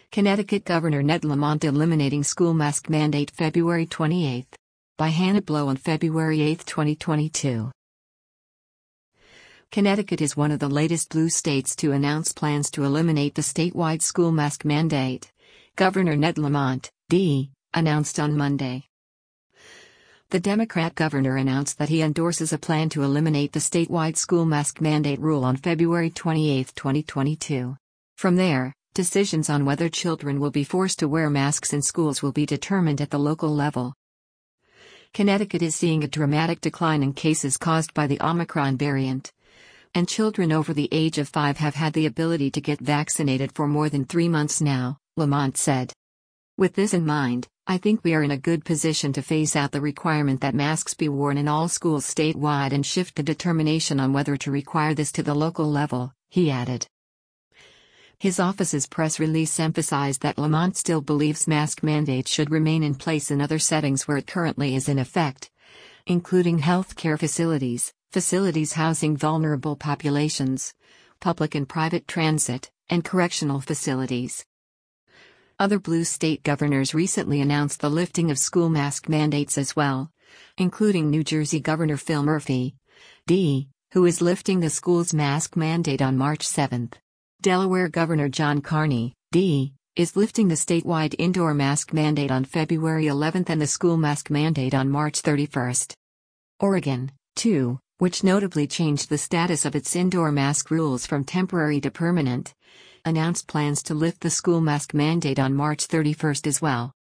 Connecticut Governor Ned Lamont eliminating school mask mandate February 28. By Hannah Blow on February 8, 2022. Connecticut is one of the latest blue states to announce plans to eliminate the statewide school mask mandate. Governor Ned Lamont, D., announced on Monday. The Democrat governor announced that he endorses a plan to eliminate the statewide school mask mandate rule on February 28, 2022. From there, decisions on whether children will be forced to wear masks in schools will be determined at the local level. Connecticut is seeing a dramatic decline in cases caused by the Omicron variant, and children over the age of 5 have had the ability to get vaccinated for more than 3 months now, Lamont said. With this in mind, I think we are in a good position to phase out the requirement that masks be worn in all schools statewide and shift the determination on whether to require this to the local level, he added. His office's press release emphasized that Lamont still believes mask mandates should remain in place in other settings where it currently is in effect, including healthcare facilities, facilities housing vulnerable populations, public and private transit, and correctional facilities. Other blue state governors recently announced the lifting of school mask mandates as well, including New Jersey Governor Phil Murphy, D., who is lifting the school's mask mandate on March 7. Delaware Governor John Carney, D., is lifting the statewide indoor mask mandate on February 11 and the school mask mandate on March 31. Oregon, too, which notably changed the status of its indoor mask rules from temporary to permanent, announced plans to lift the school mask mandate on March 31 as well.